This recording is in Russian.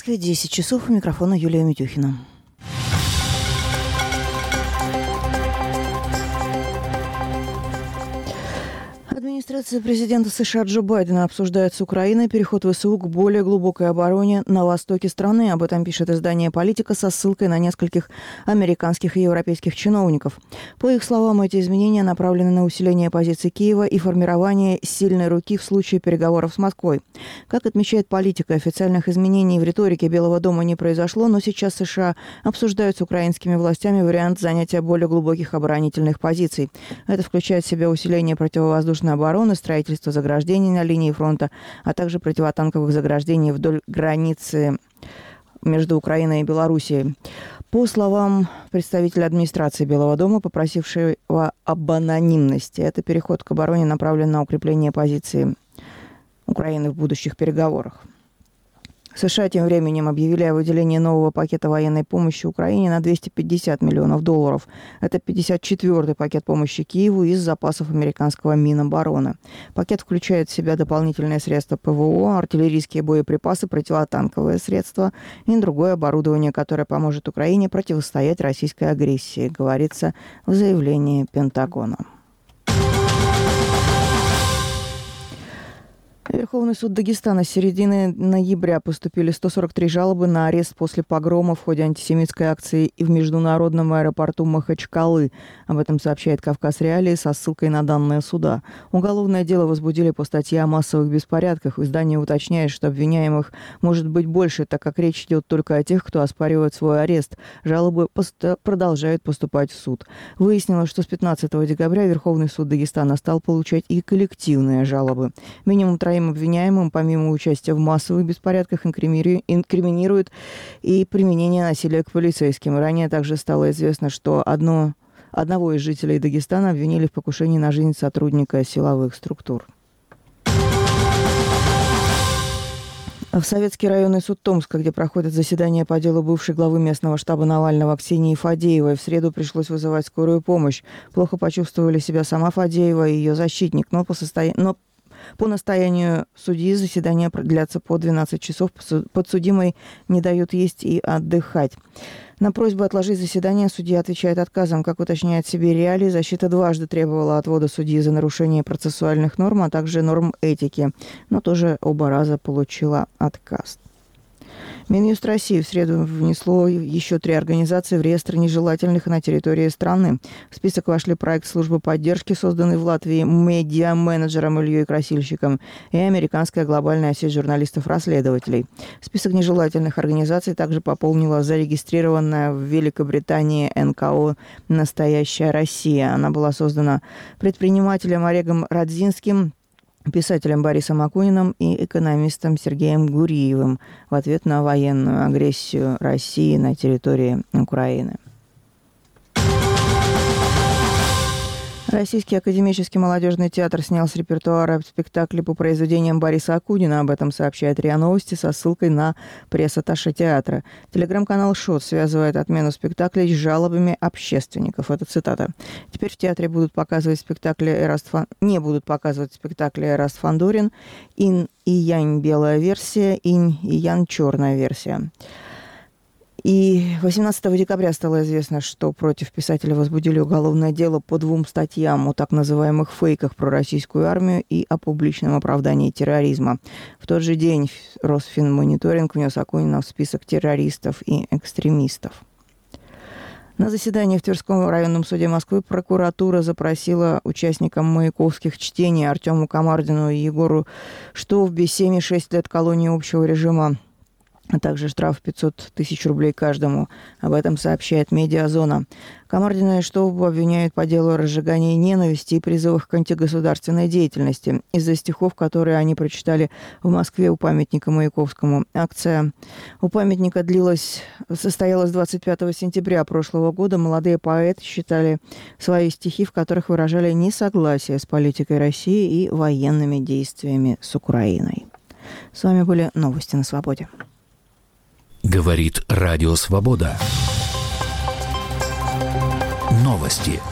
Москве 10 часов. У микрофона Юлия Митюхина. Администрация президента США Джо Байдена обсуждает с Украиной переход ВСУ к более глубокой обороне на востоке страны. Об этом пишет издание «Политика» со ссылкой на нескольких американских и европейских чиновников. По их словам, эти изменения направлены на усиление позиций Киева и формирование сильной руки в случае переговоров с Москвой. Как отмечает «Политика», официальных изменений в риторике Белого дома не произошло, но сейчас США обсуждают с украинскими властями вариант занятия более глубоких оборонительных позиций. Это включает в себя усиление противовоздушной обороны, строительство заграждений на линии фронта, а также противотанковых заграждений вдоль границы между Украиной и Белоруссией. По словам представителя администрации Белого дома, попросившего об анонимности, это переход к обороне направлен на укрепление позиции Украины в будущих переговорах. США тем временем объявили о выделении нового пакета военной помощи Украине на $250 миллионов. Это 54-й пакет помощи Киеву из запасов американского Минобороны. Пакет включает в себя дополнительные средства ПВО, артиллерийские боеприпасы, противотанковые средства и другое оборудование, которое поможет Украине противостоять российской агрессии, говорится в заявлении Пентагона. Верховный суд Дагестана с середины ноября поступили 143 жалобы на арест после погрома в ходе антисемитской акции и в международном аэропорту Махачкалы. Об этом сообщает «Кавказ Реалии» со ссылкой на данные суда. Уголовное дело возбудили по статье о массовых беспорядках. Издание уточняет, что обвиняемых может быть больше, так как речь идет только о тех, кто оспаривает свой арест. Жалобы продолжают поступать в суд. Выяснилось, что с 15 декабря Верховный суд Дагестана стал получать и коллективные жалобы. Минимум троим обвиняемым, помимо участия в массовых беспорядках, инкриминируют и применение насилия к полицейским. Ранее также стало известно, что одного из жителей Дагестана обвинили в покушении на жизнь сотрудника силовых структур. В Советский районный суд Томска, где проходит заседание по делу бывшей главы местного штаба Навального Ксении Фадеевой, в среду пришлось вызывать скорую помощь. Плохо почувствовали себя сама Фадеева и ее защитник, но по настоянию судьи заседания продлятся по 12 часов. Подсудимой не дают есть и отдыхать. На просьбу отложить заседание судья отвечает отказом. Как уточняет себе Реалии, защита дважды требовала отвода судьи за нарушение процессуальных норм, а также норм этики. Но тоже оба раза получила отказ. Минюст России в среду внесло еще 3 организации в реестр нежелательных на территории страны. В список вошли проект службы поддержки, созданный в Латвии медиа-менеджером Ильей Красильщиком, и американская глобальная сеть журналистов-расследователей. Список нежелательных организаций также пополнила зарегистрированная в Великобритании НКО «Настоящая Россия». Она была создана предпринимателем Олегом Радзинским, писателем Борисом Акуниным и экономистом Сергеем Гуриевым в ответ на военную агрессию России на территории Украины. Российский академический молодежный театр снял с репертуара спектакли по произведениям Бориса Акунина. Об этом сообщает РИА Новости со ссылкой на пресс-атташе театра. Телеграм-канал «Шот» связывает отмену спектаклей с жалобами общественников. Это цитата. Теперь в театре не будут показывать спектакли Эраст Фандорин, «Инь и Янь» белая версия, «Инь и Ян» черная версия. И 18 декабря стало известно, что против писателя возбудили уголовное дело по 2 статьям о так называемых фейках про российскую армию и о публичном оправдании терроризма. В тот же день Росфинмониторинг внес Акунина в список террористов и экстремистов. На заседании в Тверском районном суде Москвы прокуратура запросила участникам маяковских чтений Артему Камардину и Егору Штовби 7,6 лет колонии общего режима, а также штраф 500 тысяч рублей каждому. Об этом сообщает «Медиазона». Камардина и Штовбу обвиняют по делу о разжигании ненависти и призывах к антигосударственной деятельности из-за стихов, которые они прочитали в Москве у памятника Маяковскому. Акция у памятника состоялась 25 сентября прошлого года. Молодые поэты читали свои стихи, в которых выражали несогласие с политикой России и военными действиями с Украиной. С вами были новости на Свободе. Говорит Радио Свобода. Новости.